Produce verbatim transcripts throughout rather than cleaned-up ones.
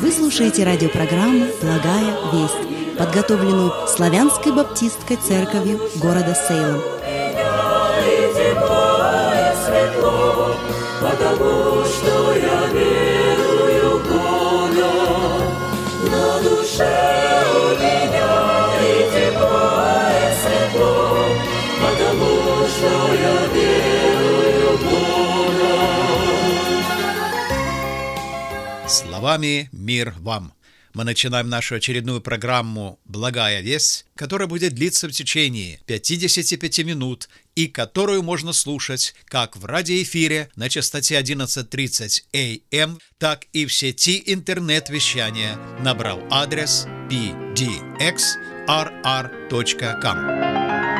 Вы слушаете радиопрограмму «Благая весть», подготовленную Славянской баптистской церковью города Сейлом. Потому что я верую в Бога, на душе у меня и тепло, и светло, потому что я верую в Бога. Словами «Мир вам». Мы начинаем нашу очередную программу «Благая весть», которая будет длиться в течение пятидесяти пяти минут и которую можно слушать как в радиоэфире на частоте одиннадцать тридцать эй эм, так и в сети интернет-вещания, набрав адрес пи ди экс ар ар точка ком.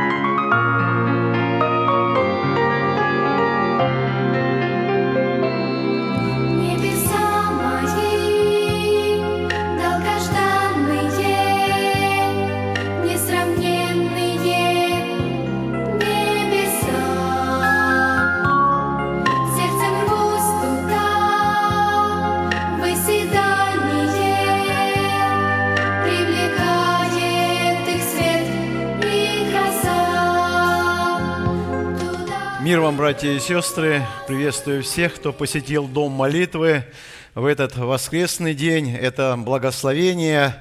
Мир вам, братья и сестры! Приветствую всех, кто посетил Дом молитвы в этот воскресный день. Это благословение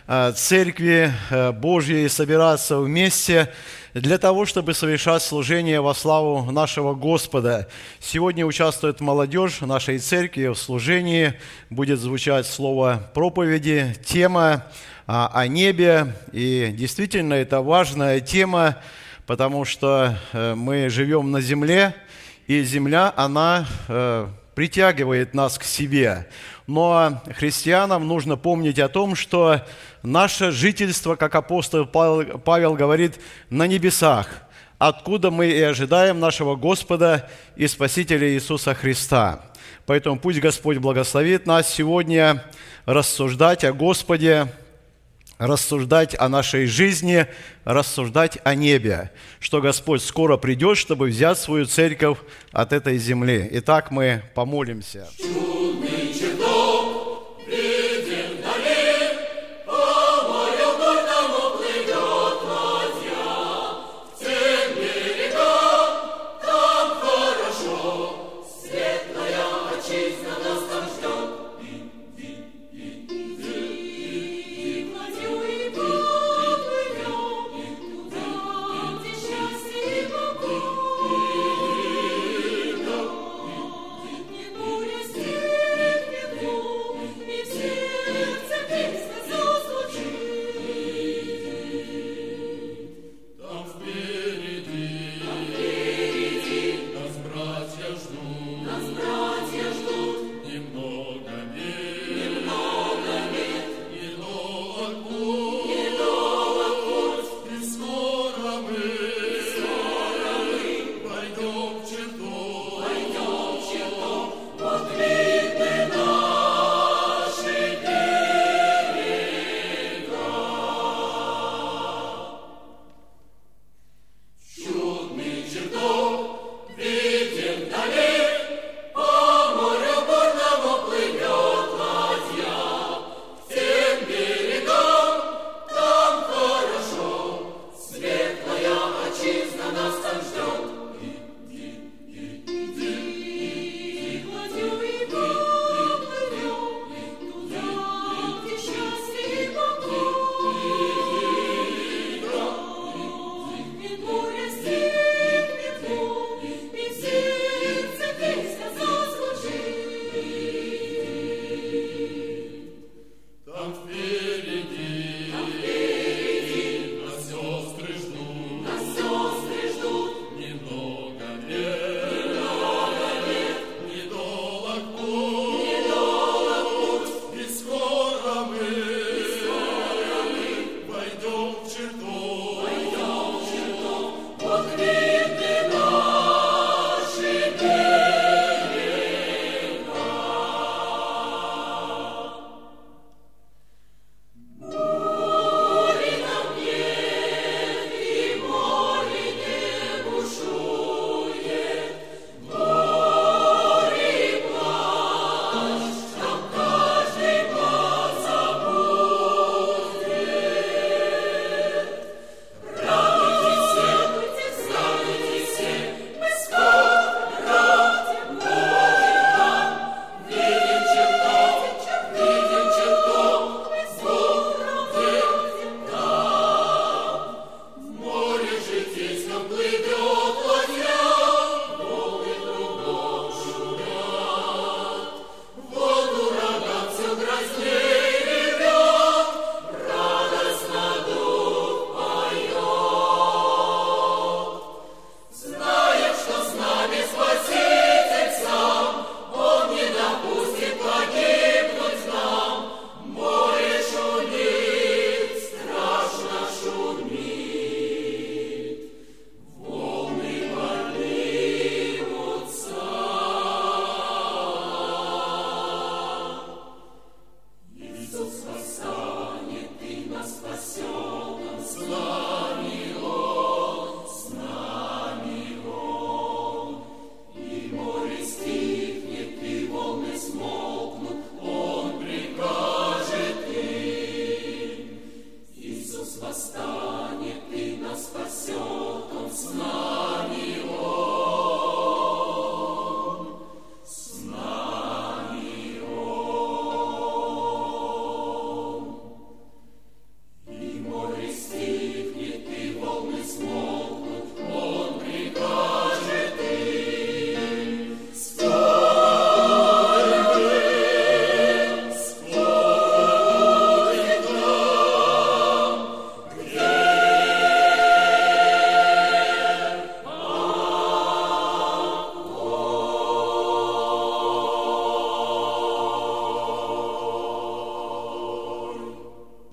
Церкви Божьей собираться вместе для того, чтобы совершать служение во славу нашего Господа. Сегодня участвует молодежь нашей церкви в служении. Будет звучать слово проповеди, тема о небе. И действительно, это важная тема, потому что мы живем на земле, и земля, она э, притягивает нас к себе. Но христианам нужно помнить о том, что наше жительство, как апостол Павел, Павел говорит, на небесах, откуда мы и ожидаем нашего Господа и Спасителя Иисуса Христа. Поэтому пусть Господь благословит нас сегодня рассуждать о Господе, рассуждать о нашей жизни, рассуждать о небе, что Господь скоро придет, чтобы взять свою церковь от этой земли. Итак, мы помолимся. Thank you.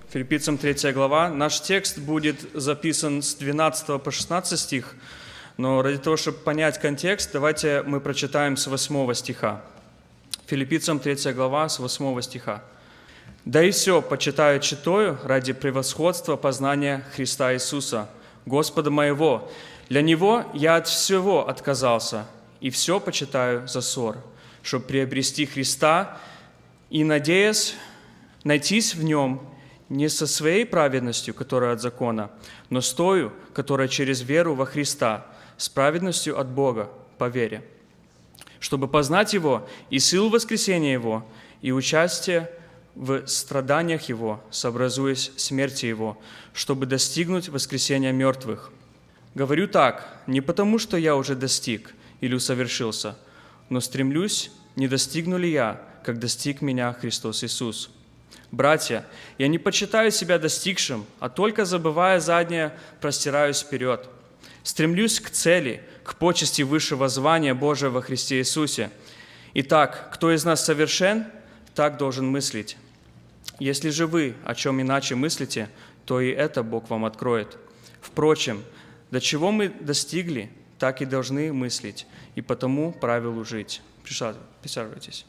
Филиппийцам третья глава. Наш текст будет записан с двенадцатого по шестнадцатый стих, но ради того, чтобы понять контекст, давайте мы прочитаем с восьмого стиха. Филиппийцам третья глава с восьмого стиха. «Да и все почитаю читаю ради превосходства познания Христа Иисуса, Господа моего. Для Него я от всего отказался, и все почитаю за ссор, чтобы приобрести Христа и, надеясь, найтись в Нем не со своей праведностью, которая от закона, но с тою, которая через веру во Христа, с праведностью от Бога по вере, чтобы познать Его и силу воскресения Его, и участие в страданиях Его, сообразуясь смерти Его, чтобы достигнуть воскресения мертвых. Говорю так, не потому, что я уже достиг или усовершился, но стремлюсь, не достигну ли я, как достиг меня Христос Иисус. Братья, я не почитаю себя достигшим, а только, забывая заднее, простираюсь вперед. Стремлюсь к цели, к почести высшего звания Божия во Христе Иисусе. Итак, кто из нас совершен, так должен мыслить. Если же вы о чем иначе мыслите, то и это Бог вам откроет. Впрочем, до чего мы достигли, так и должны мыслить, и потому правилу жить». Присаживайтесь.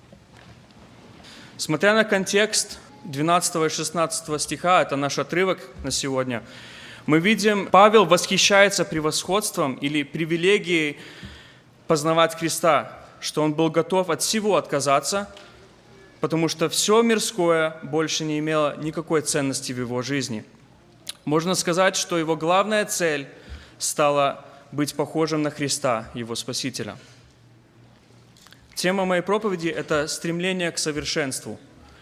Смотря на контекст двенадцатого и шестнадцатого стиха, это наш отрывок на сегодня, мы видим, Павел восхищается превосходством или привилегией познавать Христа, что он был готов от всего отказаться, потому что все мирское больше не имело никакой ценности в его жизни. Можно сказать, что его главная цель стала быть похожим на Христа, его Спасителя. Тема моей проповеди – это стремление к совершенству.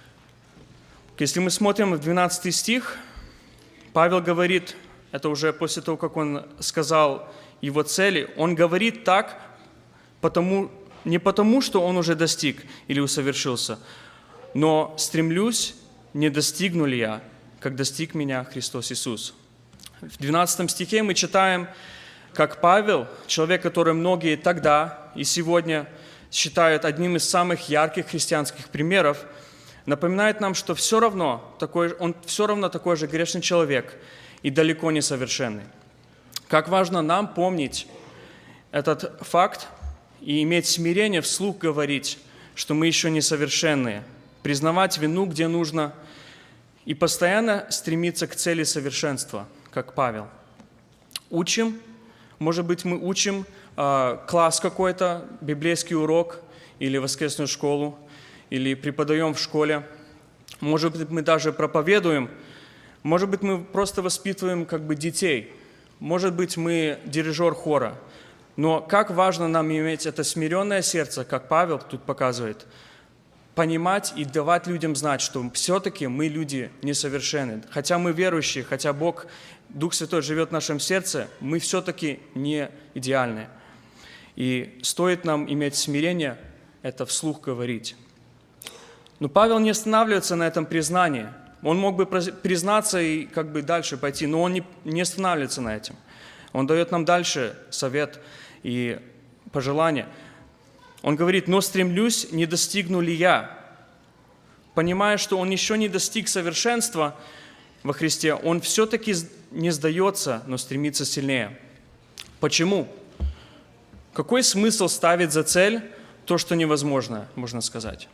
Если мы смотрим в двенадцатый стих, Павел говорит, это уже после того, как он сказал его цели, он говорит так, потому, не потому, что он уже достиг или усовершился, но стремлюсь, не достигну ли я, как достиг меня Христос Иисус. В двенадцатом стихе мы читаем, как Павел, человек, который многие тогда и сегодня считают одним из самых ярких христианских примеров, напоминает нам, что все равно такой, он все равно такой же грешный человек и далеко не совершенный. Как важно нам помнить этот факт и иметь смирение вслух говорить, что мы еще не совершенные, признавать вину, где нужно, и постоянно стремиться к цели совершенства, как Павел. Учим, может быть, мы учим э, класс какой-то, библейский урок или воскресную школу, или преподаем в школе. Может быть, мы даже проповедуем. Может быть, мы просто воспитываем как бы детей. Может быть, мы дирижер хора. Но как важно нам иметь это смиренное сердце, как Павел тут показывает, понимать и давать людям знать, что все-таки мы люди несовершенны. Хотя мы верующие, хотя Бог, Дух Святой живет в нашем сердце, мы все-таки не идеальны. И стоит нам иметь смирение, это вслух говорить. Но Павел не останавливается на этом признании. Он мог бы признаться и как бы дальше пойти, но он не, не останавливается на этом. Он дает нам дальше совет и пожелания. Он говорит, но стремлюсь, не достигну ли я. Понимая, что он еще не достиг совершенства во Христе, он все-таки не сдается, но стремится сильнее. Почему? Какой смысл ставить за цель то, что невозможно, можно сказать?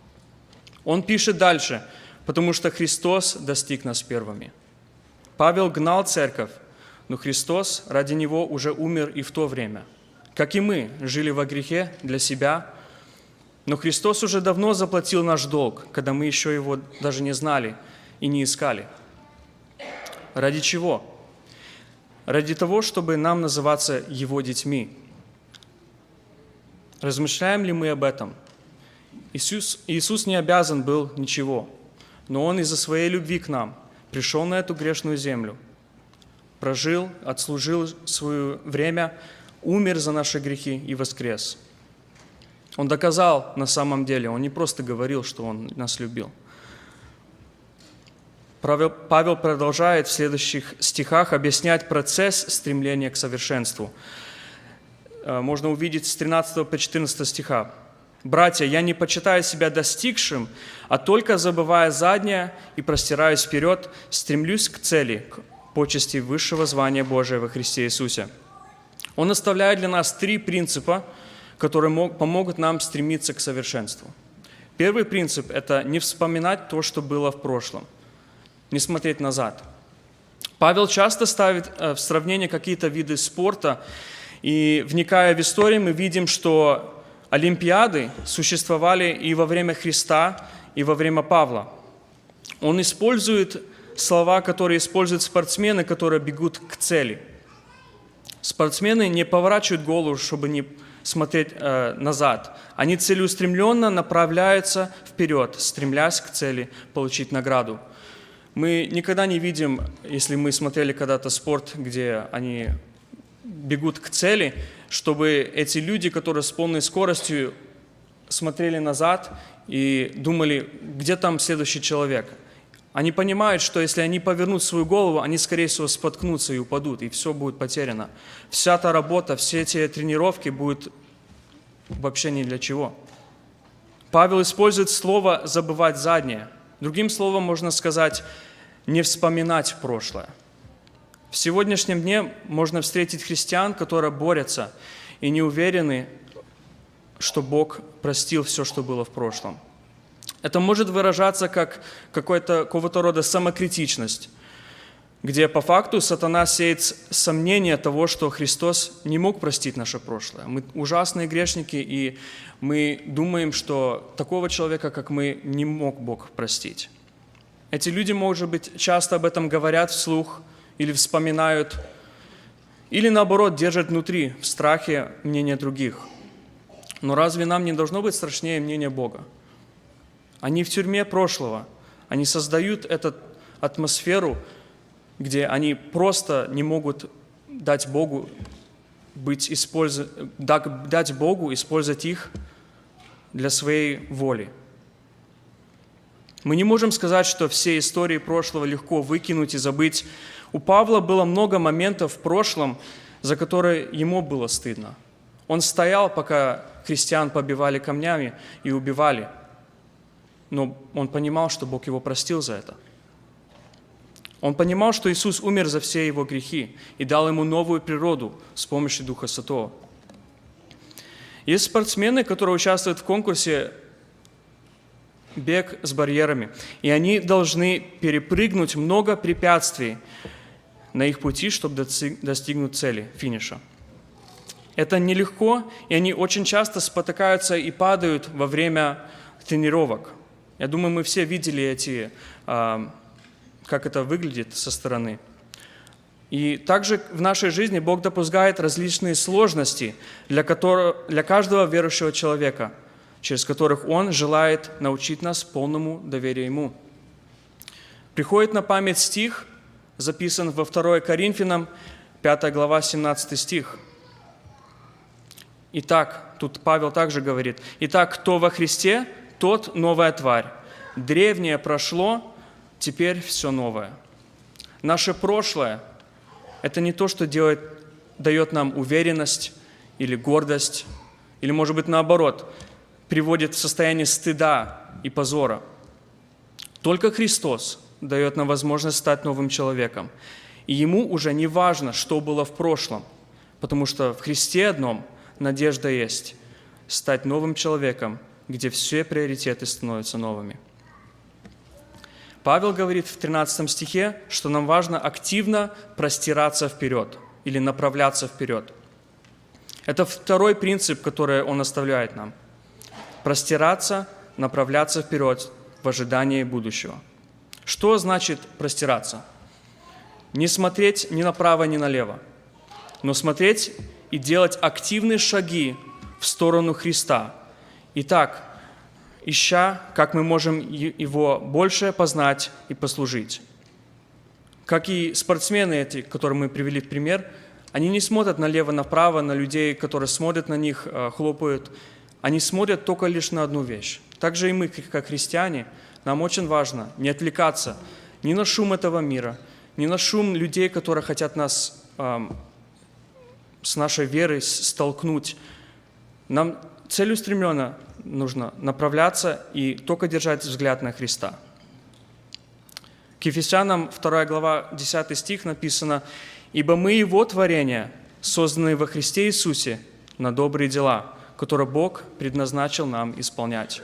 Он пишет дальше, потому что Христос достиг нас первыми. Павел гнал церковь, но Христос ради него уже умер и в то время. Как и мы, жили во грехе для себя, но Христос уже давно заплатил наш долг, когда мы еще его даже не знали и не искали. Ради чего? Ради того, чтобы нам называться Его детьми. Размышляем ли мы об этом? Иисус, Иисус не обязан был ничего, но Он из-за своей любви к нам пришел на эту грешную землю, прожил, отслужил свое время, умер за наши грехи и воскрес. Он доказал на самом деле, Он не просто говорил, что Он нас любил. Павел продолжает в следующих стихах объяснять процесс стремления к совершенству. Можно увидеть с тринадцатого по четырнадцатый стиха. Братья, я не почитаю себя достигшим, а только забывая заднее и простираюсь вперед, стремлюсь к цели, к почести высшего звания Божия во Христе Иисусе. Он оставляет для нас три принципа, которые помогут нам стремиться к совершенству. Первый принцип – это не вспоминать то, что было в прошлом, не смотреть назад. Павел часто ставит в сравнение какие-то виды спорта, и, вникая в историю, мы видим, что олимпиады существовали и во время Христа, и во время Павла. Он использует слова, которые используют спортсмены, которые бегут к цели. Спортсмены не поворачивают голову, чтобы не смотреть э, назад. Они целеустремленно направляются вперед, стремлясь к цели получить награду. Мы никогда не видим, если мы смотрели когда-то спорт, где они бегут к цели, чтобы эти люди, которые с полной скоростью смотрели назад и думали, где там следующий человек. Они понимают, что если они повернут свою голову, они, скорее всего, споткнутся и упадут, и все будет потеряно. Вся та работа, все эти тренировки будут вообще ни для чего. Павел использует слово «забывать заднее». Другим словом можно сказать «не вспоминать прошлое». В сегодняшнем дне можно встретить христиан, которые борются и не уверены, что Бог простил все, что было в прошлом. Это может выражаться как какой-то, какого-то рода самокритичность, где по факту сатана сеет сомнение того, что Христос не мог простить наше прошлое. Мы ужасные грешники, и мы думаем, что такого человека, как мы, не мог Бог простить. Эти люди, может быть, часто об этом говорят вслух, или вспоминают, или наоборот держат внутри, в страхе мнения других. Но разве нам не должно быть страшнее мнения Бога? Они в тюрьме прошлого, они создают эту атмосферу, где они просто не могут дать Богу быть использ... дать Богу использовать их для своей воли. Мы не можем сказать, что все истории прошлого легко выкинуть и забыть. У Павла было много моментов в прошлом, за которые ему было стыдно. Он стоял, пока христиан побивали камнями и убивали. Но он понимал, что Бог его простил за это. Он понимал, что Иисус умер за все его грехи и дал ему новую природу с помощью Духа Святого. Есть спортсмены, которые участвуют в конкурсе «Бег с барьерами», и они должны перепрыгнуть много препятствий на их пути, чтобы достигнуть цели, финиша. Это нелегко, и они очень часто спотыкаются и падают во время тренировок. Я думаю, мы все видели эти, как это выглядит со стороны. И также в нашей жизни Бог допускает различные сложности для, которого, для каждого верующего человека, через которых Он желает научить нас полному доверию Ему. Приходит на память стих, записан во второе Коринфянам, пятая глава, семнадцатый стих. Итак, тут Павел также говорит, «Итак, кто во Христе, тот новая тварь. Древнее прошло, теперь все новое». Наше прошлое – это не то, что делает, дает нам уверенность или гордость, или, может быть, наоборот, приводит в состояние стыда и позора. Только Христос дает нам возможность стать новым человеком. И Ему уже не важно, что было в прошлом, потому что в Христе одном надежда есть стать новым человеком, где все приоритеты становятся новыми. Павел говорит в тринадцатом стихе, что нам важно активно простираться вперед или направляться вперед. Это второй принцип, который он оставляет нам. Простираться, направляться вперед в ожидании будущего. Что значит простираться? Не смотреть ни направо, ни налево, но смотреть и делать активные шаги в сторону Христа. Итак, ища, как мы можем Его больше познать и послужить. Как и спортсмены эти, которые мы привели в пример, они не смотрят налево-направо, на людей, которые смотрят на них, хлопают. Они смотрят только лишь на одну вещь. Также и мы, как христиане, нам очень важно не отвлекаться ни на шум этого мира, ни на шум людей, которые хотят нас э, с нашей верой столкнуть. Нам целеустремленно нужно направляться и только держать взгляд на Христа. К Ефесянам вторая глава, десятый стих написано: «Ибо мы Его творение, созданные во Христе Иисусе на добрые дела, которые Бог предназначил нам исполнять».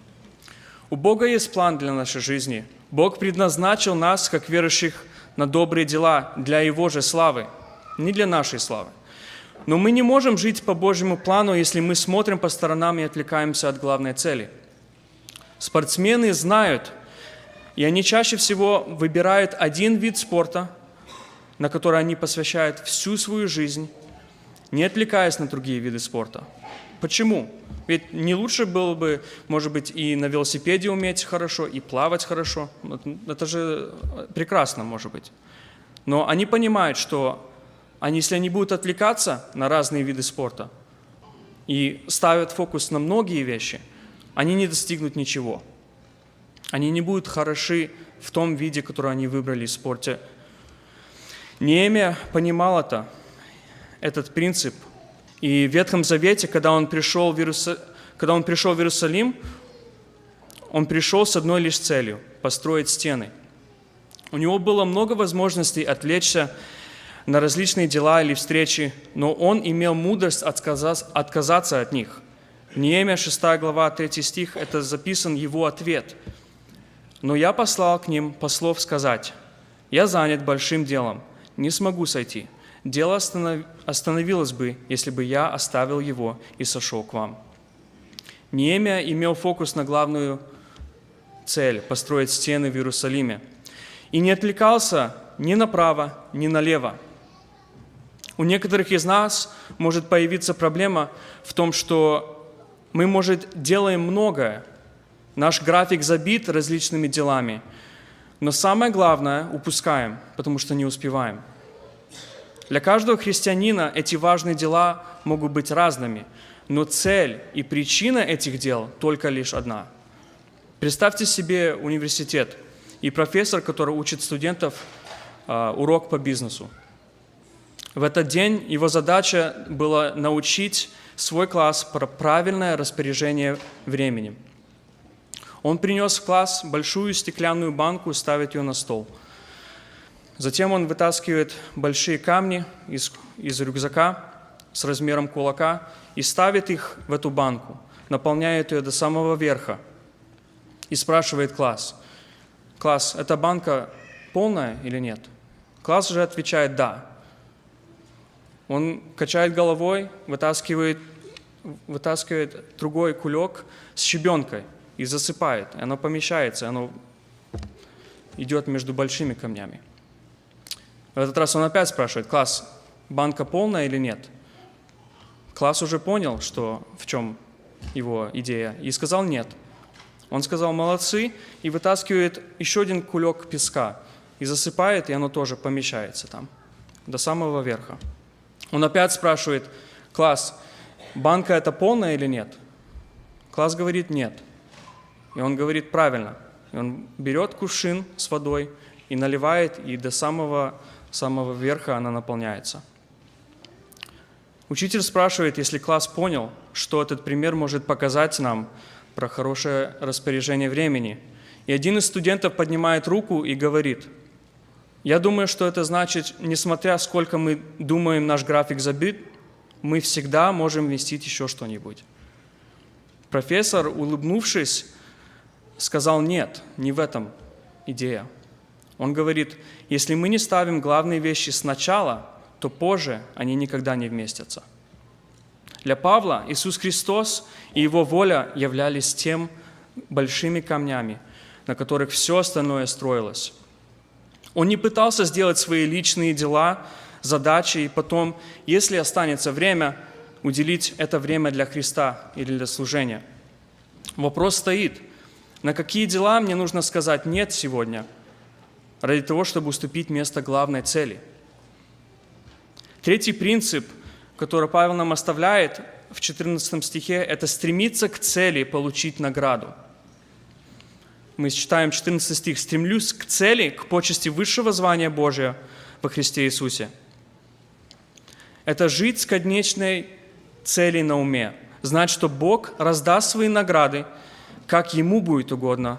У Бога есть план для нашей жизни. Бог предназначил нас, как верующих, на добрые дела для Его же славы, не для нашей славы. Но мы не можем жить по Божьему плану, если мы смотрим по сторонам и отвлекаемся от главной цели. Спортсмены знают, и они чаще всего выбирают один вид спорта, на который они посвящают всю свою жизнь, не отвлекаясь на другие виды спорта. Почему? Ведь не лучше было бы, может быть, и на велосипеде уметь хорошо, и плавать хорошо. Это же прекрасно, может быть. Но они понимают, что они, если они будут отвлекаться на разные виды спорта и ставят фокус на многие вещи, они не достигнут ничего. Они не будут хороши в том виде, который они выбрали в спорте. Неемия понимал это, этот принцип. И в Ветхом Завете, когда он пришел в, Иерусал... когда он пришел в Иерусалим, он пришел с одной лишь целью – построить стены. У него было много возможностей отвлечься на различные дела или встречи, но он имел мудрость отказаться от них. В Неемия шестая глава, третий стих – это записан его ответ. «Но я послал к ним послов сказать: я занят большим делом, не смогу сойти. Дело остановилось бы, если бы я оставил его и сошел к вам». Неемия имел фокус на главную цель – построить стены в Иерусалиме. И не отвлекался ни направо, ни налево. У некоторых из нас может появиться проблема в том, что мы, может, делаем многое. Наш график забит различными делами. Но самое главное упускаем, потому что не успеваем. Для каждого христианина эти важные дела могут быть разными, но цель и причина этих дел только лишь одна. Представьте себе университет и профессор, который учит студентов э, урок по бизнесу. В этот день его задача была научить свой класс про правильное распоряжение временем. Он принес в класс большую стеклянную банку и ставит ее на стол. Затем он вытаскивает большие камни из, из рюкзака с размером кулака и ставит их в эту банку, наполняет ее до самого верха и спрашивает класс: «Класс, эта банка полная или нет?» Класс же отвечает «да». Он качает головой, вытаскивает, вытаскивает другой кулек с щебенкой и засыпает. И оно помещается, оно идет между большими камнями. В этот раз он опять спрашивает: «Класс, банка полная или нет?» Класс уже понял, что, в чем его идея, и сказал «нет». Он сказал «молодцы» и вытаскивает еще один кулек песка и засыпает, и оно тоже помещается там, до самого верха. Он опять спрашивает: «Класс, банка это полная или нет?» Класс говорит «нет». И он говорит «правильно». И он берет кувшин с водой и наливает, и до самого, самого верха она наполняется. Учитель спрашивает, если класс понял, что этот пример может показать нам про хорошее распоряжение времени. И один из студентов поднимает руку и говорит: «Я думаю, что это значит, несмотря сколько мы думаем, наш график забит, мы всегда можем вместить еще что-нибудь». Профессор, улыбнувшись, сказал: «Нет, не в этом идея». Он говорит: «Если мы не ставим главные вещи сначала, то позже они никогда не вместятся». Для Павла Иисус Христос и Его воля являлись тем большими камнями, на которых все остальное строилось. Он не пытался сделать свои личные дела, задачи, и потом, если останется время, уделить это время для Христа или для служения. Вопрос стоит: на какие дела мне нужно сказать «нет» сегодня, ради того, чтобы уступить место главной цели? Третий принцип, который Павел нам оставляет в четырнадцатом стихе, это стремиться к цели получить награду. Мы читаем четырнадцатый стих: «Стремлюсь к цели, к почести высшего звания Божия во Христе Иисусе». Это жить с конечной целью на уме, знать, что Бог раздаст свои награды, как Ему будет угодно,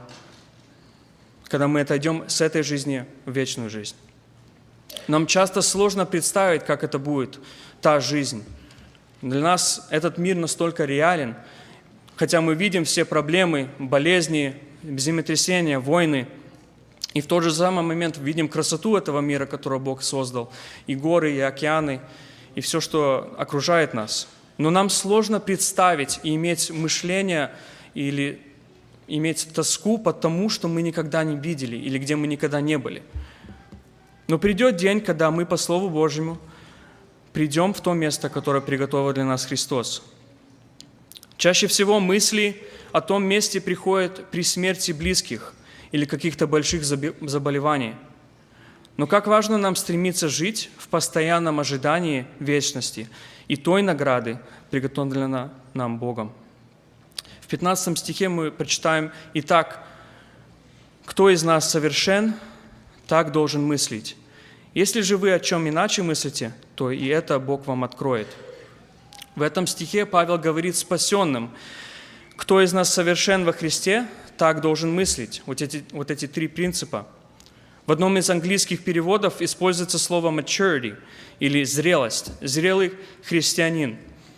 когда мы отойдем с этой жизни в вечную жизнь. Нам часто сложно представить, как это будет, та жизнь. Для нас этот мир настолько реален, хотя мы видим все проблемы, болезни, землетрясения, войны, и в тот же самый момент видим красоту этого мира, который Бог создал, и горы, и океаны, и все, что окружает нас. Но нам сложно представить и иметь мышление или иметь тоску по тому, что мы никогда не видели или где мы никогда не были. Но придет день, когда мы по Слову Божьему придем в то место, которое приготовил для нас Христос. Чаще всего мысли о том месте приходят при смерти близких или каких-то больших заболеваний. Но как важно нам стремиться жить в постоянном ожидании вечности и той награды, приготовленной нам Богом. В пятнадцатом стихе мы прочитаем: «Итак, кто из нас совершен, так должен мыслить. Если же вы о чем иначе мыслите, то и это Бог вам откроет». В этом стихе Павел говорит спасенным: кто из нас совершен во Христе, так должен мыслить. Вот эти, вот эти три принципа. В одном из английских переводов используется слово maturity, или зрелость. Зрелый христианин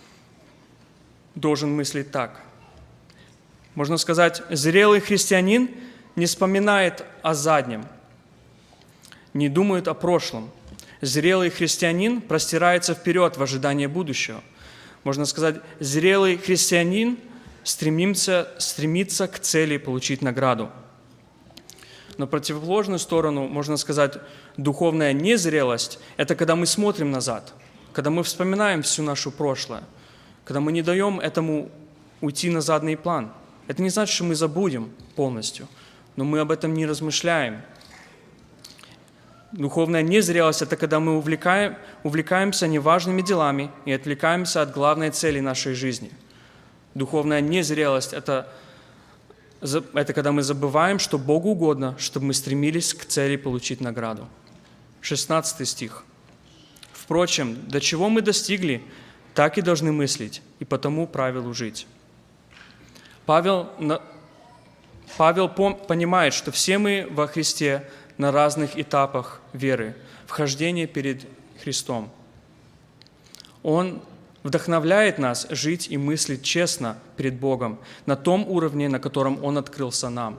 должен мыслить так. Можно сказать, зрелый христианин не вспоминает о заднем, не думает о прошлом. Зрелый христианин простирается вперед в ожидании будущего. Можно сказать, зрелый христианин стремится, стремится к цели получить награду. На противоположную сторону, можно сказать, духовная незрелость – это когда мы смотрим назад, когда мы вспоминаем всю нашу прошлое, когда мы не даем этому уйти на задний план. Это не значит, что мы забудем полностью, но мы об этом не размышляем. Духовная незрелость – это когда мы увлекаем, увлекаемся неважными делами и отвлекаемся от главной цели нашей жизни. Духовная незрелость – это, это когда мы забываем, что Богу угодно, чтобы мы стремились к цели получить награду. шестнадцатый стих. «Впрочем, до чего мы достигли, так и должны мыслить, и по тому правилу жить». Павел, Павел понимает, что все мы во Христе на разных этапах веры, вхождения перед Христом. Он вдохновляет нас жить и мыслить честно перед Богом на том уровне, на котором Он открылся нам.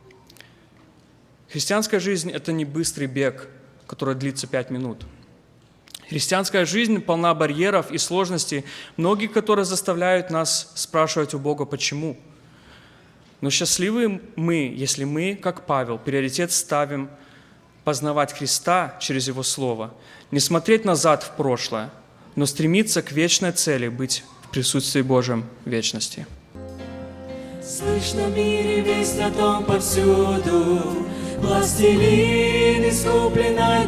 Христианская жизнь – это не быстрый бег, который длится пять минут. Христианская жизнь полна барьеров и сложностей, многие, которые заставляют нас спрашивать у Бога «почему?». Но счастливы мы, если мы, как Павел, приоритет ставим познавать Христа через Его Слово, не смотреть назад в прошлое, но стремиться к вечной цели быть в присутствии Божьем в вечности. Слышно в мире весть о том повсюду, властелин искупленной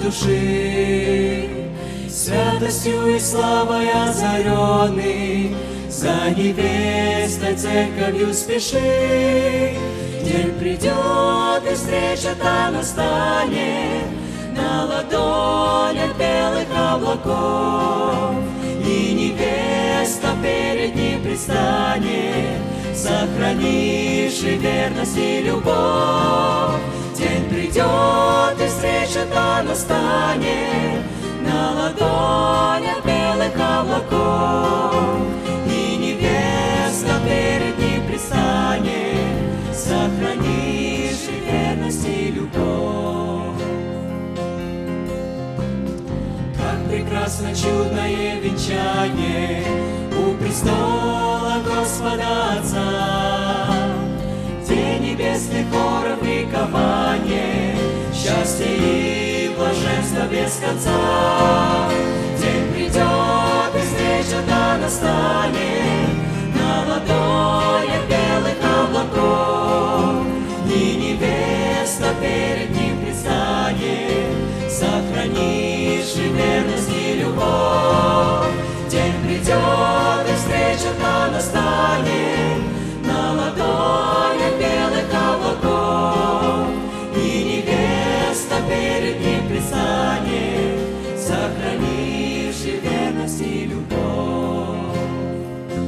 души, святостью и славой озаренный, за невестой церковью спеши. День придет, и встреча-то настанет на ладонях белых облаков, и невеста перед ним предстанет, сохранивший верность и любовь. День придет, и встреча-то настанет на ладонях белых облаков, и невеста перед ним предстанет, сохранивший верность и любовь. Как прекрасно чудное венчание у престола Господа Отца, где небесных хоров ликование, счастье и блаженство без конца. День придет, и встреча-то настанет на ладонях белых облаков, и невеста перед ним предстанет, сохранивший верность и любовь. День придет, и встреча-то настанет на ладонях белых облаков, и невеста перед ним предстанет, сохранивший верность и любовь.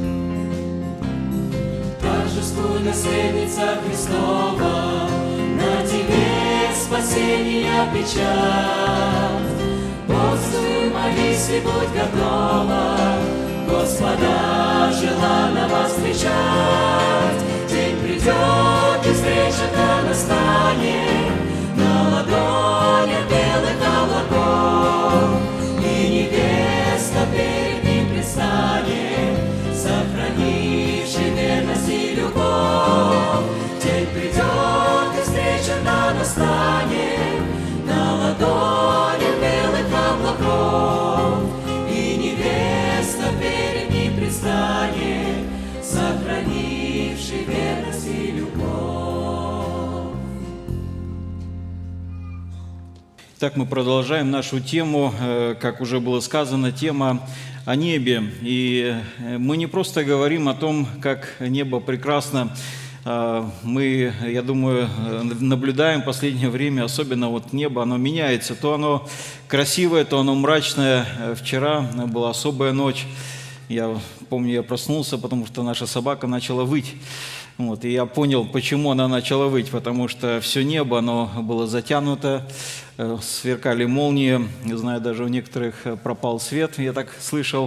сердца Христова, на тебе спасения печать. Бодрствуй, молись и будь готова, Господа желанного встречать. День придет, и встреча-то настанет на ладонях белых облаков, и невеста перед ним предстанет, сохранивший верность и любовь. День придет, и встреча-то настанет на ладонях белых облаков, и невеста перед ним предстанет, сохранивший верность и любовь. Так мы продолжаем нашу тему, как уже было сказано, тема о небе. И мы не просто говорим о том, как небо прекрасно. Мы, я думаю, наблюдаем в последнее время, особенно вот небо, оно меняется. То оно красивое, то оно мрачное. Вчера была особая ночь. Я помню, я проснулся, потому что наша собака начала выть. Вот, и я понял, почему она начала выть, потому что все небо, оно было затянуто, сверкали молнии, не знаю, даже у некоторых пропал свет, я так слышал.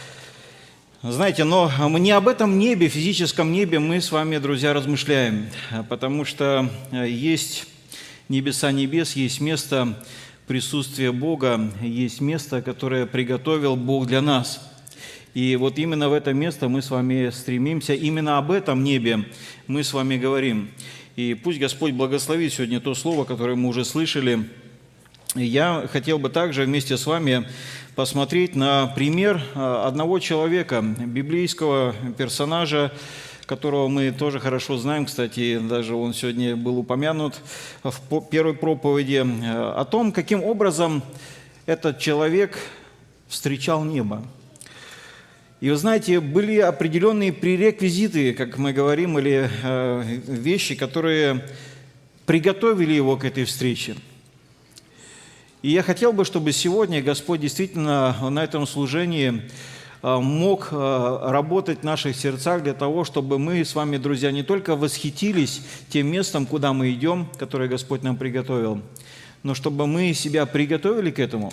Знаете, но не об этом небе, физическом небе мы с вами, друзья, размышляем, потому что есть небеса небес, есть место присутствия Бога, есть место, которое приготовил Бог для нас. И вот именно в это место мы с вами стремимся, именно об этом небе мы с вами говорим. И пусть Господь благословит сегодня то слово, которое мы уже слышали. Я хотел бы также вместе с вами посмотреть на пример одного человека, библейского персонажа, которого мы тоже хорошо знаем, кстати, даже он сегодня был упомянут в первой проповеди, о том, каким образом этот человек встречал небо. И вы знаете, были определенные пререквизиты, как мы говорим, или э, вещи, которые приготовили его к этой встрече. И я хотел бы, чтобы сегодня Господь действительно на этом служении э, мог э, работать в наших сердцах для того, чтобы мы с вами, друзья, не только восхитились тем местом, куда мы идем, которое Господь нам приготовил, но чтобы мы себя приготовили к этому.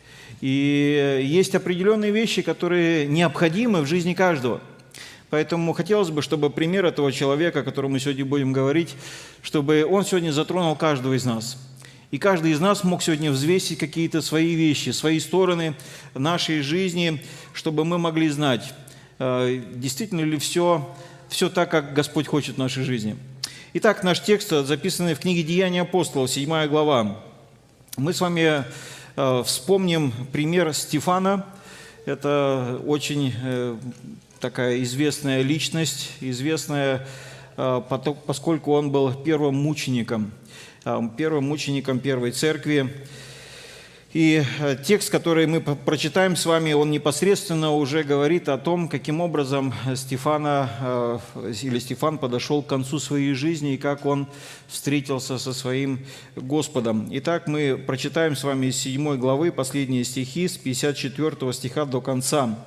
И есть определенные вещи, которые необходимы в жизни каждого. Поэтому хотелось бы, чтобы пример этого человека, о котором мы сегодня будем говорить, чтобы он сегодня затронул каждого из нас. И каждый из нас мог сегодня взвесить какие-то свои вещи, свои стороны нашей жизни, чтобы мы могли знать, действительно ли все, все так, как Господь хочет в нашей жизни. Итак, наш текст, записанный в книге «Деяния апостолов», седьмая глава. Мы с вами вспомним пример Стефана. Это очень такая известная личность, известная, поскольку он был первым мучеником, первым мучеником первой церкви. И текст, который мы прочитаем с вами, он непосредственно уже говорит о том, каким образом Стефана, или Стефан подошел к концу своей жизни и как он встретился со своим Господом. Итак, мы прочитаем с вами из седьмой главы последние стихи, с пятьдесят четвёртого стиха до конца.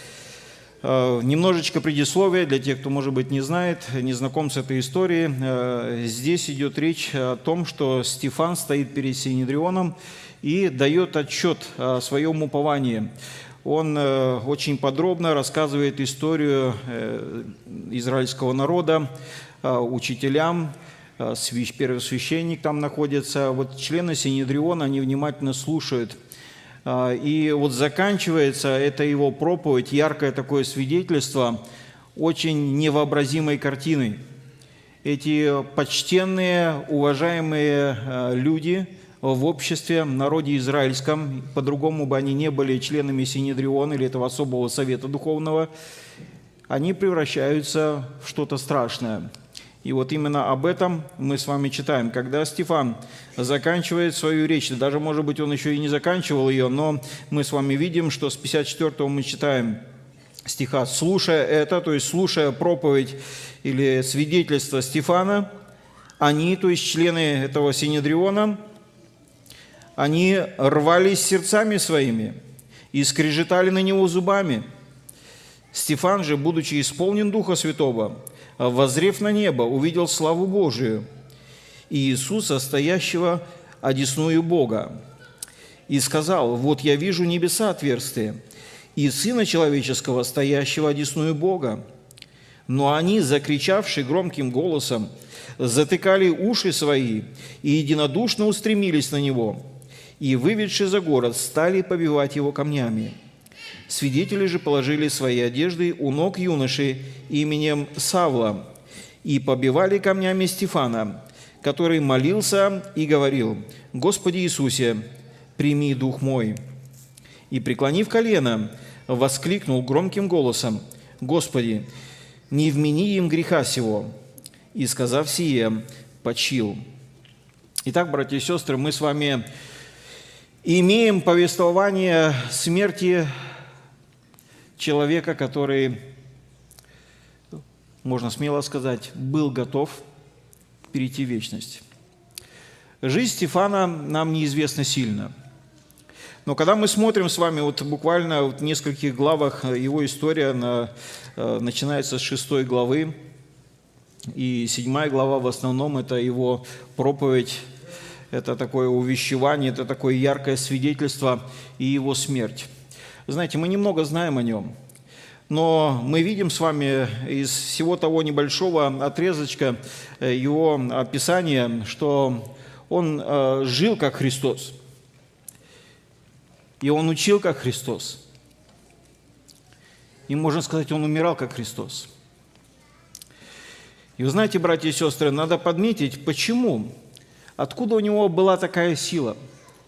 Немножечко предисловия для тех, кто, может быть, не знает, не знаком с этой историей. Здесь идет речь о том, что Стефан стоит перед Синедрионом и дает отчет о своем уповании. Он очень подробно рассказывает историю израильского народа учителям, первосвященник там находится. Вот члены Синедриона, они внимательно слушают. И вот заканчивается эта его проповедь, яркое такое свидетельство, очень невообразимой картиной. Эти почтенные, уважаемые люди в обществе, в народе израильском, по-другому бы они не были членами Синедриона или этого особого совета духовного, они превращаются в что-то страшное. И вот именно об этом мы с вами читаем. Когда Стефан заканчивает свою речь, даже, может быть, он еще и не заканчивал ее, но мы с вами видим, что с пятьдесят четвёртого мы читаем стиха: «Слушая это», то есть слушая проповедь или свидетельство Стефана, они, то есть члены этого Синедриона, они рвались сердцами своими и скрежетали на него зубами. Стефан же, будучи исполнен Духа Святого, воззрев на небо, увидел славу Божию и Иисуса, стоящего одесную Бога, и сказал: вот я вижу небеса отверстые, и Сына Человеческого, стоящего одесную Бога. Но они, закричавши громким голосом, затыкали уши свои и единодушно устремились на Него, и, выведши за город, стали побивать Его камнями. Свидетели же положили свои одежды у ног юноши именем Савла и побивали камнями Стефана, который молился и говорил: «Господи Иисусе, прими дух мой». И, преклонив колено, воскликнул громким голосом: «Господи, не вмени им греха сего». И, сказав сие, почил. Итак, братья и сестры, мы с вами имеем повествование смерти человека, который, можно смело сказать, был готов перейти в вечность. Жизнь Стефана нам неизвестна сильно. Но когда мы смотрим с вами, вот буквально в нескольких главах его история на, начинается с шестой главы, и седьмая глава в основном это его проповедь, это такое увещевание, это такое яркое свидетельство и его смерть. Знаете, мы немного знаем о нем, но мы видим с вами из всего того небольшого отрезочка его описания, что он жил как Христос, и он учил как Христос, и, можно сказать, он умирал как Христос. И вы знаете, братья и сестры, надо подметить, почему, откуда у него была такая сила.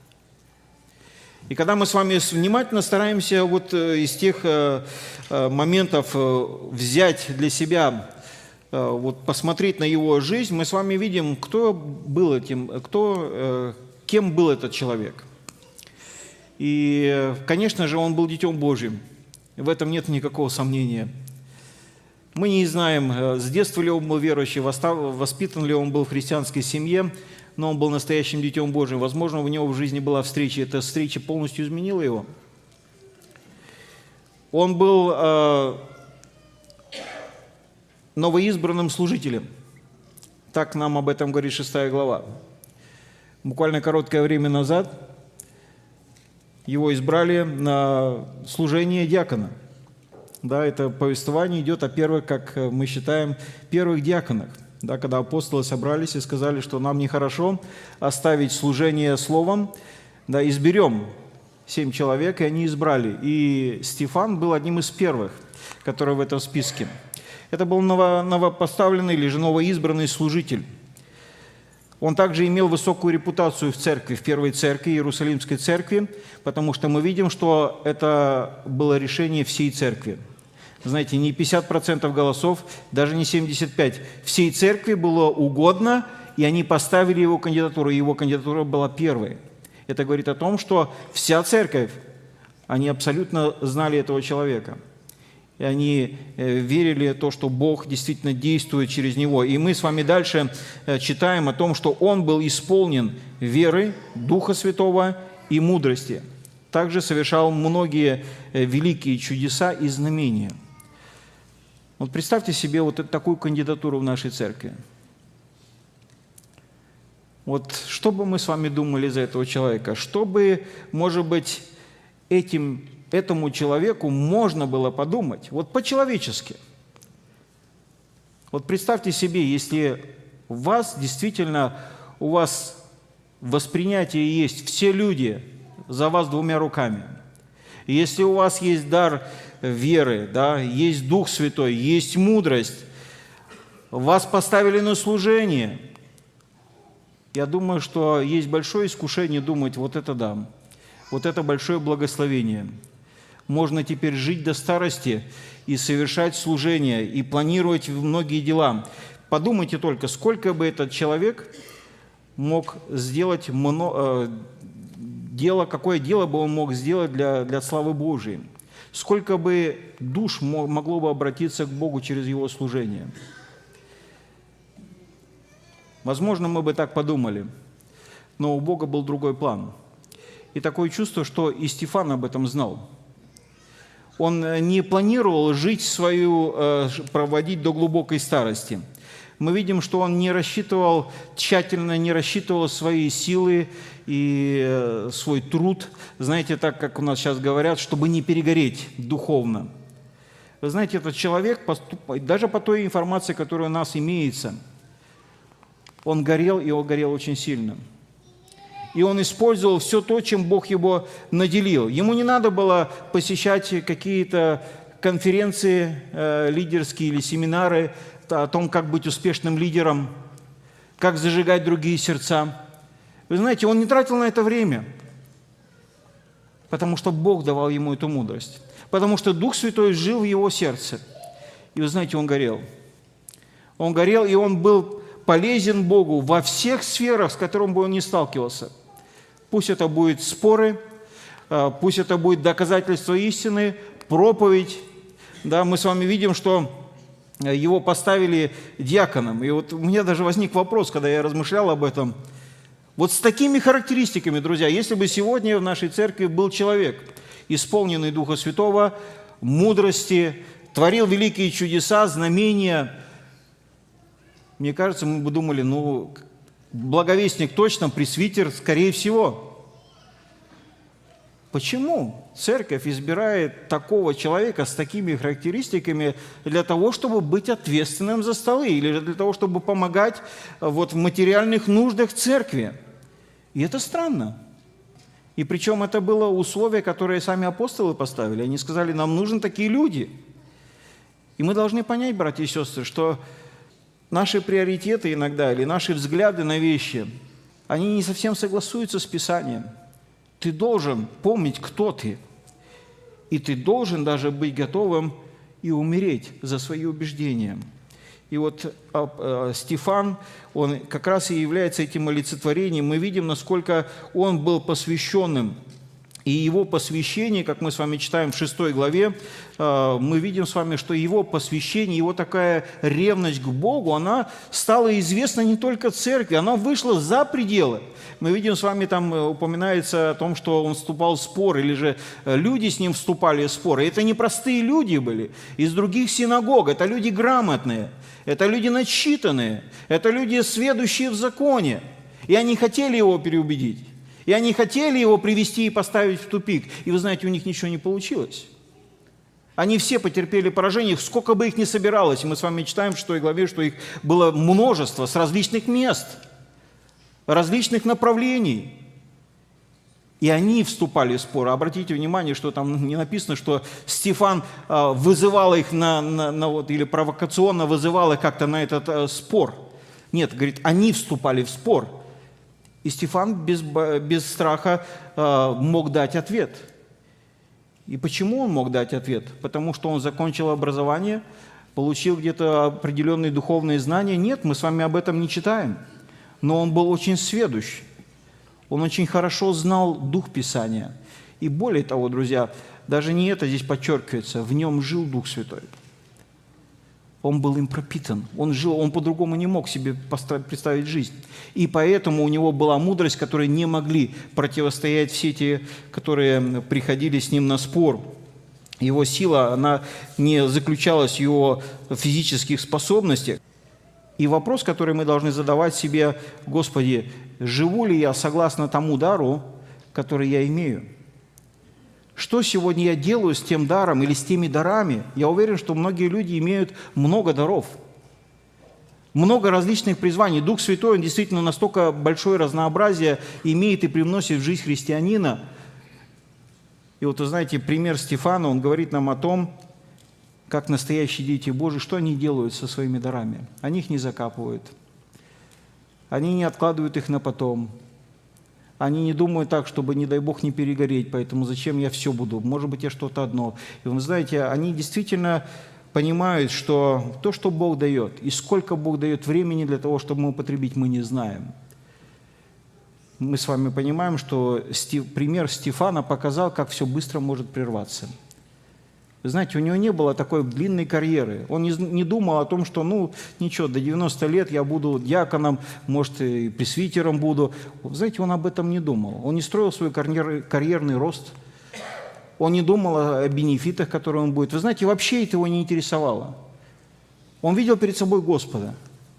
И когда мы с вами внимательно стараемся вот из тех моментов взять для себя, вот посмотреть на его жизнь, мы с вами видим, кто был этим, кто, кем был этот человек. И, конечно же, он был Детем Божьим, в этом нет никакого сомнения. Мы не знаем, с детства ли он был верующий, воспитан ли он был в христианской семье, но он был настоящим Детем Божьим. Возможно, у него в жизни была встреча, эта встреча полностью изменила его. Он был э, новоизбранным служителем. Так нам об этом говорит шестая глава. Буквально короткое время назад его избрали на служение диакона. Да, это повествование идет о первых, как мы считаем, первых диаконах. Да, когда апостолы собрались и сказали, что нам нехорошо оставить служение словом, да, изберем семь человек, и они избрали. И Стефан был одним из первых, который в этом списке. Это был ново, новопоставленный или же новоизбранный служитель. Он также имел высокую репутацию в церкви, в первой церкви, Иерусалимской церкви, потому что мы видим, что это было решение всей церкви. Знаете, не пятьдесят процентов голосов, даже не семьдесят пять процентов. Всей церкви было угодно, и они поставили его кандидатуру, и его кандидатура была первой. Это говорит о том, что вся церковь, они абсолютно знали этого человека. И они верили в то, что Бог действительно действует через него. И мы с вами дальше читаем о том, что он был исполнен веры, Духа Святого и мудрости. Также совершал многие великие чудеса и знамения. Вот представьте себе вот такую кандидатуру в нашей церкви. Вот что бы мы с вами думали за этого человека? Что бы, может быть, этим, этому человеку можно было подумать? Вот по-человечески. Вот представьте себе, если у вас действительно, у вас воспринятие есть, все люди за вас двумя руками. И если у вас есть дар веры, да, есть Дух Святой, есть мудрость, вас поставили на служение, я думаю, что есть большое искушение думать, вот это да, вот это большое благословение. Можно теперь жить до старости и совершать служение, и планировать многие дела. Подумайте только, сколько бы этот человек мог сделать, много, дело, какое дело бы он мог сделать для, для славы Божией. Сколько бы душ могло бы обратиться к Богу через его служение. Возможно, мы бы так подумали, но у Бога был другой план. И такое чувство, что и Стефан об этом знал. Он не планировал жить свою, проводить до глубокой старости. Мы видим, что он не рассчитывал, тщательно не рассчитывал свои силы и свой труд, знаете, так, как у нас сейчас говорят, чтобы не перегореть духовно. Вы знаете, этот человек, даже по той информации, которая у нас имеется, он горел, и он горел очень сильно. И он использовал все то, чем Бог его наделил. Ему не надо было посещать какие-то конференции э, лидерские или семинары о том, как быть успешным лидером, как зажигать другие сердца. Вы знаете, он не тратил на это время, потому что Бог давал ему эту мудрость, потому что Дух Святой жил в его сердце. И вы знаете, он горел. Он горел, и он был полезен Богу во всех сферах, с которыми бы он ни сталкивался. Пусть это будут споры, пусть это будет доказательство истины, проповедь. Да, мы с вами видим, что его поставили диаконом. И вот у меня даже возник вопрос, когда я размышлял об этом. Вот с такими характеристиками, друзья, если бы сегодня в нашей церкви был человек, исполненный Духа Святого, мудрости, творил великие чудеса, знамения, мне кажется, мы бы думали, ну, благовестник точно, пресвитер, скорее всего. Почему церковь избирает такого человека с такими характеристиками для того, чтобы быть ответственным за столы или для того, чтобы помогать вот, в материальных нуждах церкви? И это странно. И причем это было условие, которое сами апостолы поставили. Они сказали, нам нужны такие люди. И мы должны понять, братья и сестры, что наши приоритеты иногда или наши взгляды на вещи, они не совсем согласуются с Писанием. Ты должен помнить, кто ты. И ты должен даже быть готовым и умереть за свои убеждения. И вот Стефан, он как раз и является этим олицетворением. Мы видим, насколько он был посвященным. И его посвящение, как мы с вами читаем в шестой главе, мы видим с вами, что его посвящение, его такая ревность к Богу, она стала известна не только церкви, она вышла за пределы. Мы видим с вами, там упоминается о том, что он вступал в спор, или же люди с ним вступали в спор. И это не простые люди были из других синагог, это люди грамотные, это люди начитанные, это люди, сведущие в законе. И они хотели его переубедить. И они хотели его привести и поставить в тупик. И вы знаете, у них ничего не получилось. Они все потерпели поражение, сколько бы их ни собиралось. И мы с вами читаем в шестой главе, что их было множество с различных мест, различных направлений. И они вступали в спор. Обратите внимание, что там не написано, что Стефан вызывал их на, на, на вот, или провокационно вызывал их как-то на этот а, спор. Нет, говорит, они вступали в спор. И Стефан без, без страха э, мог дать ответ. И почему он мог дать ответ? Потому что он закончил образование, получил где-то определенные духовные знания. Нет, мы с вами об этом не читаем. Но он был очень сведущ. Он очень хорошо знал Дух Писания. И более того, друзья, даже не это здесь подчеркивается, в нем жил Дух Святой. Он был им пропитан. Он жил, он по-другому не мог себе представить жизнь. И поэтому у него была мудрость, которой не могли противостоять все те, которые приходили с ним на спор. Его сила, она не заключалась в его физических способностях. И вопрос, который мы должны задавать себе: Господи, живу ли я согласно тому дару, который я имею? Что сегодня я делаю с тем даром или с теми дарами? Я уверен, что многие люди имеют много даров, много различных призваний. Дух Святой, он действительно настолько большое разнообразие имеет и привносит в жизнь христианина. И вот, вы знаете, пример Стефана, он говорит нам о том, как настоящие дети Божьи, что они делают со своими дарами. Они их не закапывают, они не откладывают их на потом. Они не думают так, чтобы, не дай Бог, не перегореть, поэтому зачем я все буду? Может быть, я что-то одно. И вы знаете, они действительно понимают, что то, что Бог дает, и сколько Бог дает времени для того, чтобы мы употребить, мы не знаем. Мы с вами понимаем, что пример Стефана показал, как все быстро может прерваться. Вы знаете, у него не было такой длинной карьеры. Он не, не думал о том, что, ну, ничего, до девяноста лет я буду диаконом, может, и пресвитером буду. Вы знаете, он об этом не думал. Он не строил свой карьер, карьерный рост. Он не думал о бенефитах, которые он будет. Вы знаете, вообще это его не интересовало. Он видел перед собой Господа.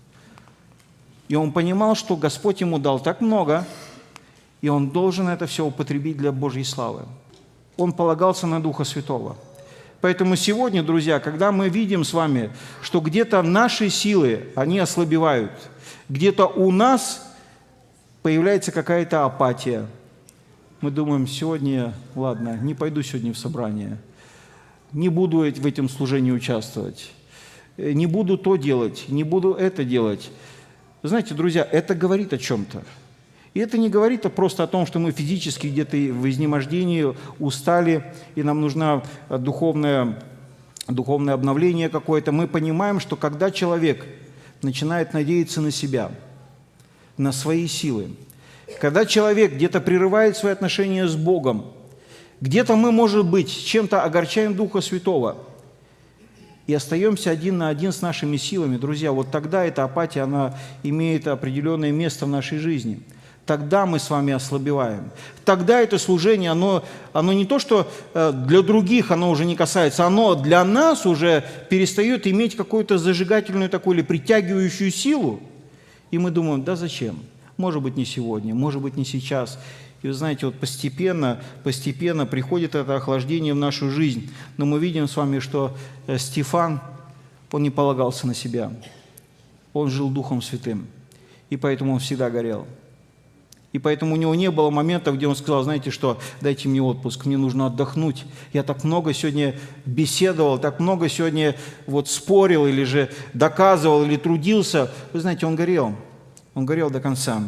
И он понимал, что Господь ему дал так много, и он должен это все употребить для Божьей славы. Он полагался на Духа Святого. Поэтому сегодня, друзья, когда мы видим с вами, что где-то наши силы, они ослабевают, где-то у нас появляется какая-то апатия, мы думаем, сегодня, ладно, не пойду сегодня в собрание, не буду в этом служении участвовать, не буду то делать, не буду это делать. Знаете, друзья, это говорит о чем-то. И это не говорит просто о том, что мы физически где-то в изнемождении устали, и нам нужно духовное, духовное обновление какое-то. Мы понимаем, что когда человек начинает надеяться на себя, на свои силы, когда человек где-то прерывает свои отношения с Богом, где-то мы, может быть, чем-то огорчаем Духа Святого и остаемся один на один с нашими силами, друзья, вот тогда эта апатия, она имеет определенное место в нашей жизни. Тогда мы с вами ослабеваем. Тогда это служение, оно, оно не то, что для других оно уже не касается, оно для нас уже перестает иметь какую-то зажигательную такую или притягивающую силу. И мы думаем, да зачем? Может быть, не сегодня, может быть, не сейчас. И вы знаете, вот постепенно, постепенно приходит это охлаждение в нашу жизнь. Но мы видим с вами, что Стефан, он не полагался на себя. Он жил Духом Святым. И поэтому он всегда горел. И поэтому у него не было момента, где он сказал, знаете что, дайте мне отпуск, мне нужно отдохнуть. Я так много сегодня беседовал, так много сегодня вот спорил или же доказывал, или трудился. Вы знаете, он горел. Он горел до конца.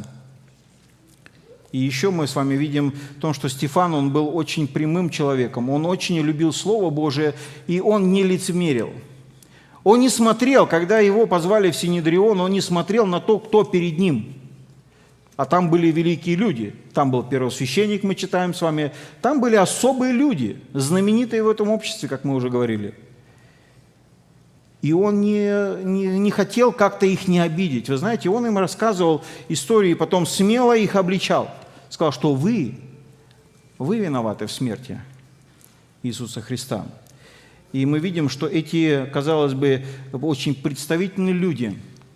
И еще мы с вами видим в том, что Стефан, он был очень прямым человеком, он очень любил Слово Божие, и он не лицемерил. Он не смотрел, когда его позвали в Синедрион, он не смотрел на то, кто перед ним. А там были великие люди. Там был первосвященник, мы читаем с вами. Там были особые люди, знаменитые в этом обществе, как мы уже говорили. И он не, не, не хотел как-то их не обидеть. Вы знаете, он им рассказывал истории, потом смело их обличал. Сказал, что вы, вы виноваты в смерти Иисуса Христа. И мы видим, что эти, казалось бы, очень представительные люди,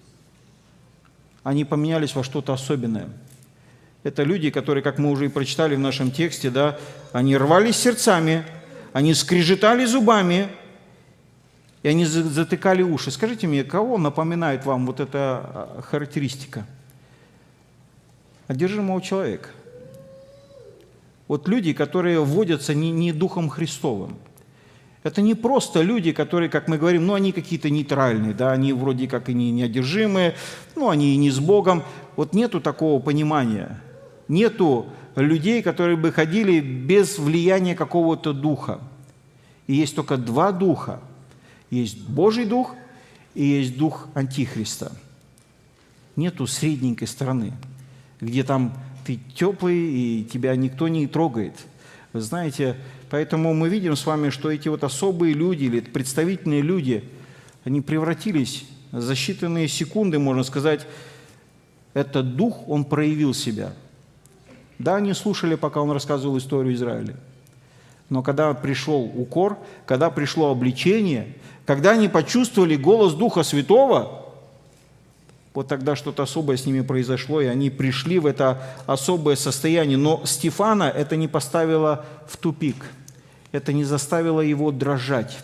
они поменялись во что-то особенное. Это люди, которые, как мы уже и прочитали в нашем тексте, да, они рвались сердцами, они скрежетали зубами, и они затыкали уши. Скажите мне, кого напоминает вам вот эта характеристика? Одержимого человека. Вот люди, которые вводятся не, не Духом Христовым. Это не просто люди, которые, как мы говорим, ну, они какие-то нейтральные, да, они вроде как и не неодержимые, ну, они и не с Богом. Вот нету такого понимания. Нету людей, которые бы ходили без влияния какого-то духа. И есть только два духа. Есть Божий Дух и есть Дух Антихриста. Нету средненькой стороны, где там ты теплый и тебя никто не трогает. Вы знаете, поэтому мы видим с вами, что эти вот особые люди или представительные люди, они превратились за считанные секунды, можно сказать, этот дух, он проявил себя. Да, они слушали, пока он рассказывал историю Израиля. Но когда пришел укор, когда пришло обличение, когда они почувствовали голос Духа Святого, вот тогда что-то особое с ними произошло, и они пришли в это особое состояние. Но Стефана это не поставило в тупик, это не заставило его дрожать.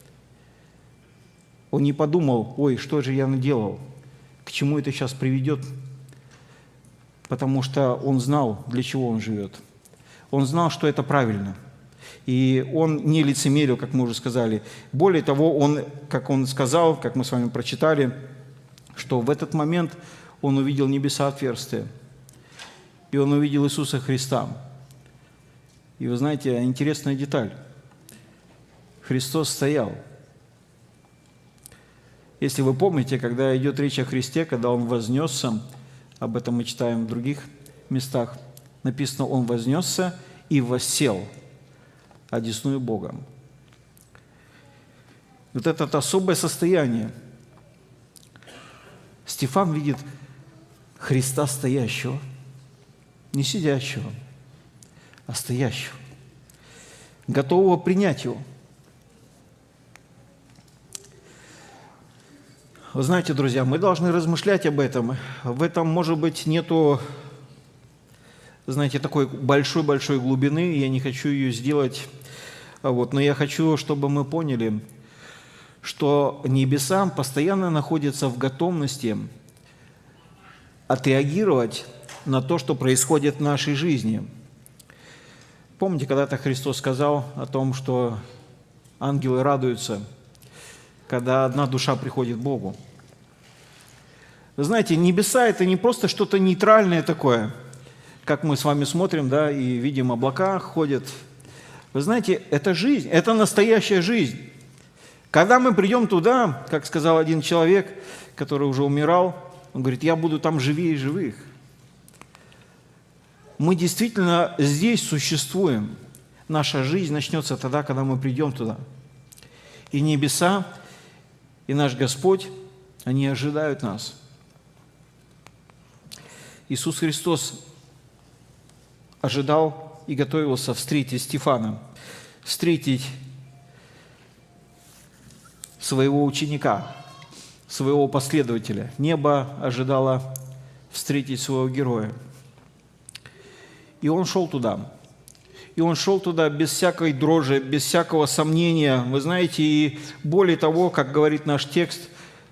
Он не подумал, ой, что же я наделал, к чему это сейчас приведет, потому что он знал, для чего он живет. Он знал, что это правильно. И он не лицемерил, как мы уже сказали. Более того, он, как он сказал, как мы с вами прочитали, что в этот момент он увидел небеса отверстия, и он увидел Иисуса Христа. И вы знаете, интересная деталь. Христос стоял. Если вы помните, когда идет речь о Христе, когда Он вознесся, об этом мы читаем в других местах, написано, Он вознесся и воссел одесную Бога. Вот это особое состояние. Стефан видит Христа стоящего, не сидящего, а стоящего. готового принять Его. Вы знаете, друзья, мы должны размышлять об этом. В этом, может быть, нету, знаете, такой большой-большой глубины. Я не хочу ее сделать. Вот, но я хочу, чтобы мы поняли, что небеса постоянно находятся в готовности отреагировать на то, что происходит в нашей жизни. Помните, когда-то Христос сказал о том, что ангелы радуются, когда одна душа приходит к Богу. Вы знаете, небеса – это не просто что-то нейтральное такое, как мы с вами смотрим, да, и видим, облака ходят. Вы знаете, это жизнь, это настоящая жизнь. Когда мы придем туда, как сказал один человек, который уже умирал, он говорит, я буду там живее живых. Мы действительно здесь существуем. Наша жизнь начнется тогда, когда мы придем туда. И небеса, и наш Господь, они ожидают нас. Иисус Христос ожидал и готовился встретить Стефана, встретить своего ученика, своего последователя. Небо ожидало встретить своего героя. И он шел туда. И он шел туда без всякой дрожи, без всякого сомнения. Вы знаете, и более того, как говорит наш текст,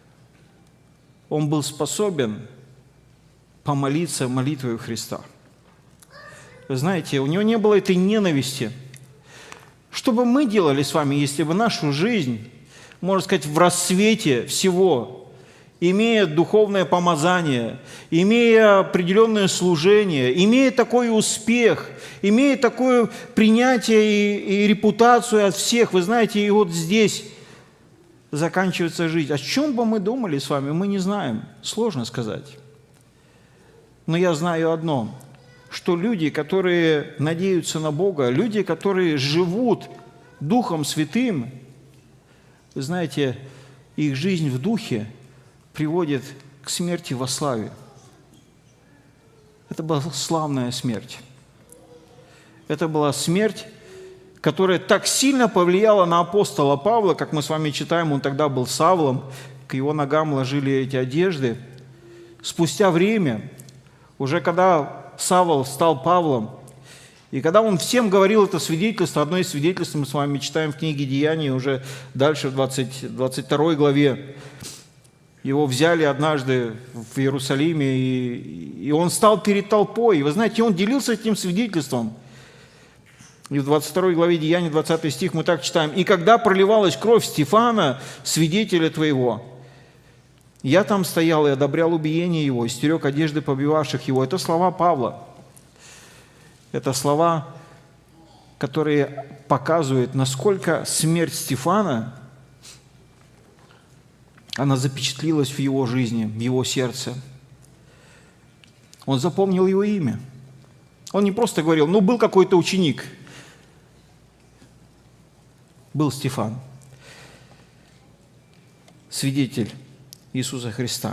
он был способен помолиться молитвой Христа. Вы знаете, у него не было этой ненависти. Что бы мы делали с вами, если бы нашу жизнь, можно сказать, в рассвете всего, имея духовное помазание, имея определенное служение, имея такой успех, имея такое принятие и, и репутацию от всех, вы знаете, и вот здесь заканчивается жизнь. О чем бы мы думали с вами, мы не знаем. Сложно сказать. Но я знаю одно, что люди, которые надеются на Бога, люди, которые живут Духом Святым, вы знаете, их жизнь в Духе приводит к смерти во славе. Это была славная смерть. Это была смерть, которая так сильно повлияла на апостола Павла, как мы с вами читаем, он тогда был Савлом, к его ногам ложили эти одежды. Спустя время, уже когда Савл стал Павлом, и когда он всем говорил это свидетельство, одно из свидетельств мы с вами читаем в книге Деяний, уже дальше в двадцать, двадцать второй главе, его взяли однажды в Иерусалиме, и, и он стал перед толпой. И вы знаете, он делился этим свидетельством. И в двадцать второй главе Деяний, двадцатый стих мы так читаем. «И когда проливалась кровь Стефана, свидетеля твоего, я там стоял и одобрял убиение его, и стерег одежды побивавших его». Это слова Павла. Это слова, которые показывают, насколько смерть Стефана, она запечатлилась в его жизни, в его сердце. Он запомнил его имя. Он не просто говорил, ну, был какой-то ученик. Был Стефан, свидетель Иисуса Христа.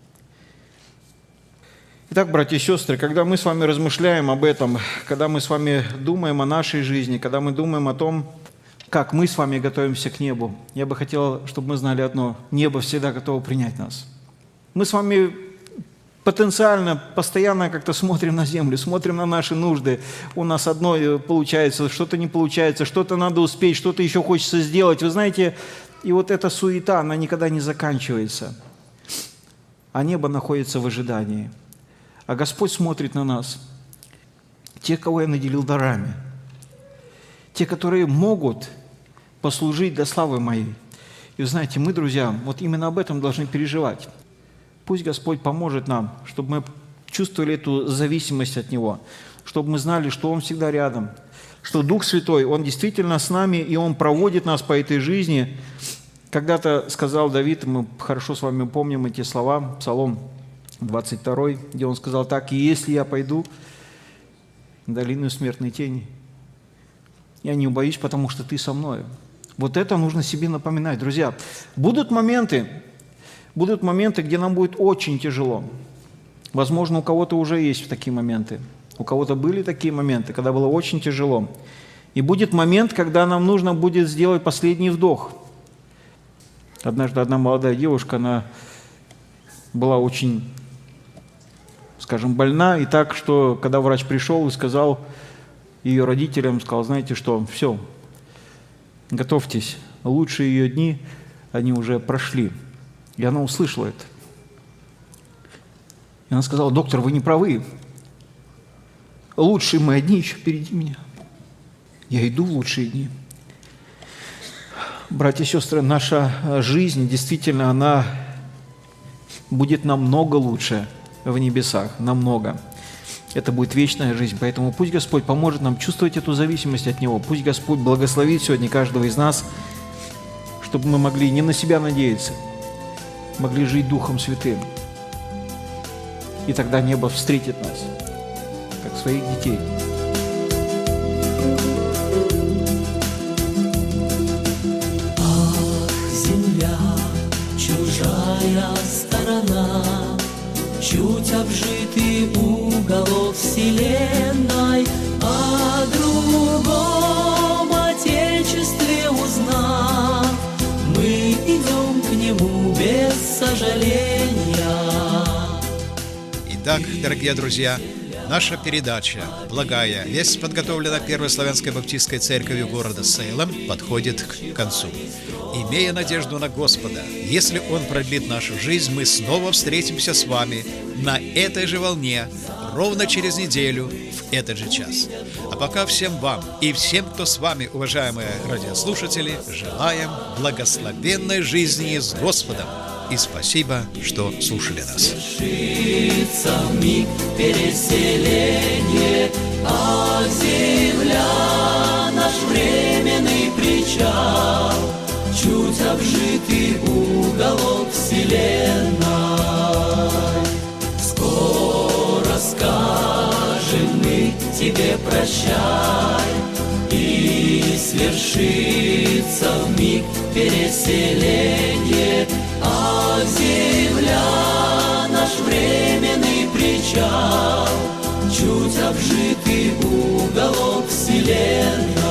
Итак, братья и сестры, когда мы с вами размышляем об этом, когда мы с вами думаем о нашей жизни, когда мы думаем о том, как мы с вами готовимся к небу, я бы хотел, чтобы мы знали одно: небо всегда готово принять нас. Мы с вами потенциально, постоянно как-то смотрим на землю, смотрим на наши нужды. У нас одно получается, что-то не получается, что-то надо успеть, что-то еще хочется сделать. Вы знаете, и вот эта суета, она никогда не заканчивается. А небо находится в ожидании. А Господь смотрит на нас, те, кого я наделил дарами, те, которые могут послужить для славы моей. И вы знаете, мы, друзья, вот именно об этом должны переживать. Пусть Господь поможет нам, чтобы мы чувствовали эту зависимость от Него, чтобы мы знали, что Он всегда рядом, что Дух Святой, Он действительно с нами, и Он проводит нас по этой жизни. Когда-то сказал Давид, мы хорошо с вами помним эти слова, Псалом двадцать второй, где он сказал так: «И если я пойду в долину смертной тени, я не убоюсь, потому что ты со мною». Вот это нужно себе напоминать, друзья. Будут моменты, будут моменты, где нам будет очень тяжело. Возможно, у кого-то уже есть такие моменты. У кого-то были такие моменты, когда было очень тяжело. И будет момент, когда нам нужно будет сделать последний вдох. Однажды одна молодая девушка, она была очень, скажем, больна, и так, что когда врач пришел и сказал ее родителям, сказал, знаете что, все, готовьтесь, лучшие ее дни, они уже прошли. И она услышала это. И она сказала, доктор, вы не правы, лучшие мои дни еще впереди меня. Я иду в лучшие дни. Братья и сестры, наша жизнь действительно, она будет намного лучше в небесах, намного. Это будет вечная жизнь, поэтому пусть Господь поможет нам чувствовать эту зависимость от Него. Пусть Господь благословит сегодня каждого из нас, чтобы мы могли не на себя надеяться, могли жить Духом Святым. И тогда небо встретит нас, как своих детей. Чужая сторона, чуть обжитый уголок вселенной, о другом Отечестве узнав, мы идем к нему без сожаления. Итак, дорогие друзья, наша передача «Благая весть», подготовлена Первой Славянской Баптистской Церковью города Сейлем, подходит к концу. Имея надежду на Господа, если Он продлит нашу жизнь, мы снова встретимся с вами на этой же волне ровно через неделю в этот же час. А пока всем вам и всем, кто с вами, уважаемые радиослушатели, желаем благословенной жизни с Господом. И спасибо, что слушали нас. Свершится вмиг переселение, а земля наш временный причал, чуть обжитый уголок вселенной. Скоро скажем мы тебе прощай, и свершится вмиг переселение, а земля наш временный причал, чуть обжитый уголок вселенной.